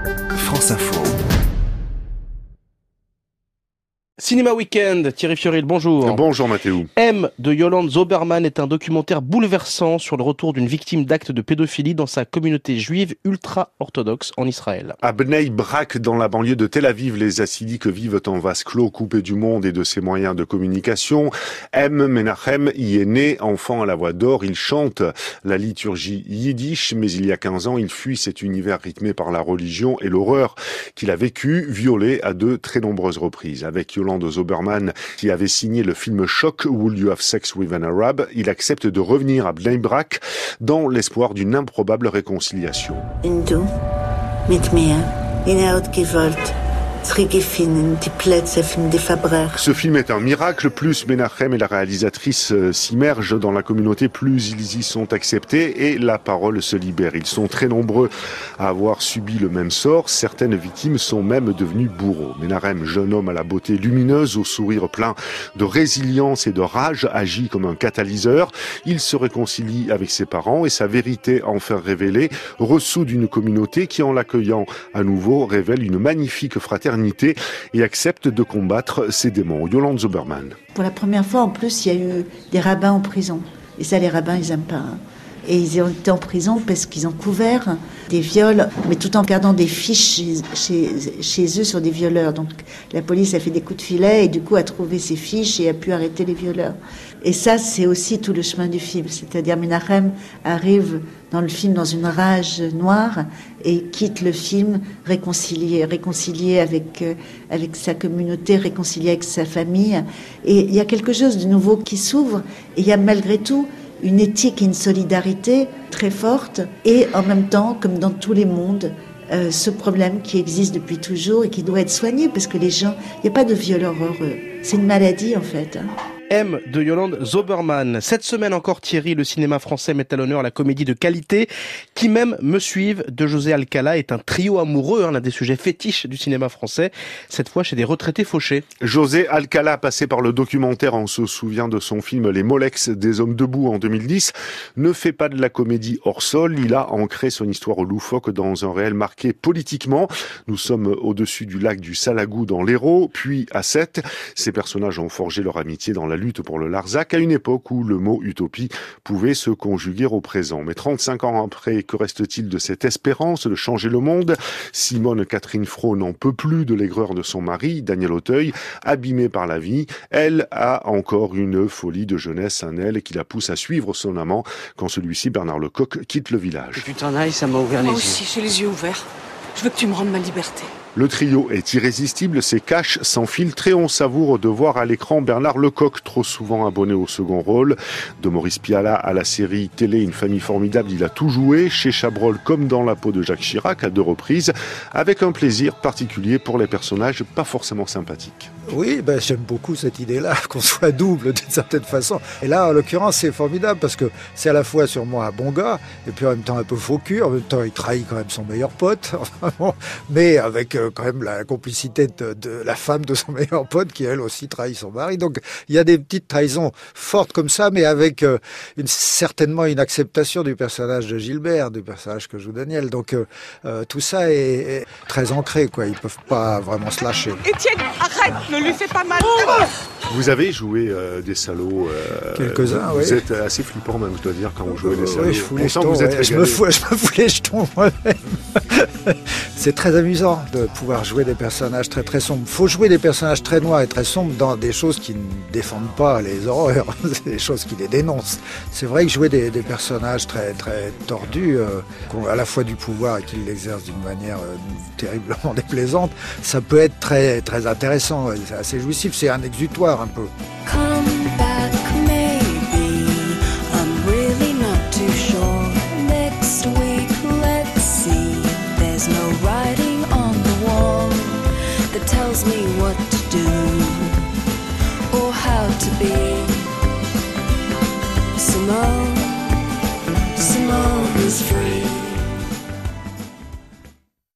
France Info. Cinéma Week-end, Thierry Fioril, bonjour. Bonjour Mathéo. M de Yolande Zoberman est un documentaire bouleversant sur le retour d'une victime d'actes de pédophilie dans sa communauté juive ultra-orthodoxe en Israël. À Bnei Brak, dans la banlieue de Tel Aviv, les Hassidiques vivent en vase clos, coupés du monde et de ses moyens de communication. M. Menachem y est né, enfant à la voix d'or. Il chante la liturgie yiddish, mais il y a 15 ans, il fuit cet univers rythmé par la religion et l'horreur qu'il a vécu, violé à de très nombreuses reprises. Avec Yolande Zoberman, qui avait signé le film Choc, Will You Have Sex with an Arab, il accepte de revenir à Bnei Brak dans l'espoir d'une improbable réconciliation. Du, mit mir, in gewollt. Ce film est un miracle. Plus Menachem et la réalisatrice s'immergent dans la communauté, plus ils y sont acceptés et la parole se libère. Ils sont très nombreux à avoir subi le même sort. Certaines victimes sont même devenues bourreaux. Menachem, jeune homme à la beauté lumineuse, au sourire plein de résilience et de rage, agit comme un catalyseur. Il se réconcilie avec ses parents et sa vérité enfin révélée ressoude une communauté qui, en l'accueillant à nouveau, révèle une magnifique fraternité et accepte de combattre ses démons. Yolande Zoberman. Pour la première fois, en plus, il y a eu des rabbins en prison. Et ça, les rabbins, ils n'aiment pas. Et ils ont été en prison parce qu'ils ont couvert des viols, mais tout en gardant des fiches chez eux sur des violeurs. Donc la police a fait des coups de filet et du coup a trouvé ces fiches et a pu arrêter les violeurs. Et ça, c'est aussi tout le chemin du film. C'est-à-dire Menachem arrive dans le film dans une rage noire et quitte le film réconcilié avec sa communauté, réconcilié avec sa famille. Et il y a quelque chose de nouveau qui s'ouvre. Et il y a malgré tout une éthique et une solidarité très forte, et en même temps, comme dans tous les mondes, ce problème qui existe depuis toujours et qui doit être soigné, parce que les gens, il n'y a pas de violeurs heureux. C'est une maladie en fait. M de Yolande Zoberman. Cette semaine encore, Thierry, le cinéma français met à l'honneur la comédie de qualité Qui m'aime me suive de José Alcala est un trio amoureux, l'un des sujets fétiches du cinéma français, cette fois chez des retraités fauchés. José Alcala, passé par le documentaire, on se souvient de son film Les Molex des Hommes Debout en 2010, ne fait pas de la comédie hors sol, il a ancré son histoire loufoque dans un réel marqué politiquement. Nous sommes au-dessus du lac du Salagou dans l'Hérault, puis à Sète. Ces personnages ont forgé leur amitié dans la lutte pour le Larzac, à une époque où le mot utopie pouvait se conjuguer au présent. Mais 35 ans après, que reste-t-il de cette espérance de changer le monde ? Simone Catherine Fro n'en peut plus de l'aigreur de son mari, Daniel Auteuil, abîmée par la vie. Elle a encore une folie de jeunesse en elle qui la pousse à suivre son amant quand celui-ci, Bernard Lecoq, quitte le village. Que tu t'en ailles, ça m'a ouvert les yeux. Moi aussi, j'ai les yeux ouverts. Je veux que tu me rendes ma liberté. Le trio est irrésistible, ses caches sans filtre et on savoure de voir à l'écran Bernard Lecoq, trop souvent abonné au second rôle. De Maurice Pialat à la série télé Une famille formidable, il a tout joué, chez Chabrol comme dans La peau de Jacques Chirac à 2 reprises, avec un plaisir particulier pour les personnages pas forcément sympathiques. Oui, j'aime beaucoup cette idée-là, qu'on soit double d'une certaine façon. Et là, en l'occurrence, c'est formidable parce que c'est à la fois sur moi un bon gars, et puis en même temps un peu faux cul, en même temps il trahit quand même son meilleur pote, mais avec quand même la complicité de la femme de son meilleur pote qui elle aussi trahit son mari. Donc il y a des petites trahisons fortes comme ça, mais avec certainement une acceptation du personnage de Gilbert, du personnage que joue Daniel. Donc tout ça est très ancré, quoi. Ils peuvent pas vraiment se lâcher. Étienne, arrête, ne lui fais pas mal. Vous avez joué des salauds. Quelques-uns, vous oui. êtes assez flippant même, je dois dire, quand vous jouez des salauds. Oui, je fous les jetons, vous êtes je me fous les jetons moi-même. C'est très amusant de pouvoir jouer des personnages très très sombres. Il faut jouer des personnages très noirs et très sombres dans des choses qui ne défendent pas les horreurs, c'est des choses qui les dénoncent. C'est vrai que jouer des personnages très très tordus, qui ont à la fois du pouvoir et qui l'exercent d'une manière terriblement déplaisante, ça peut être très très intéressant, c'est assez jouissif, c'est un exutoire un peu. Come back, maybe. I'm really not too sure. Next week, let's see. There's no writing on the wall that tells me what to do or how to be. Simone is free.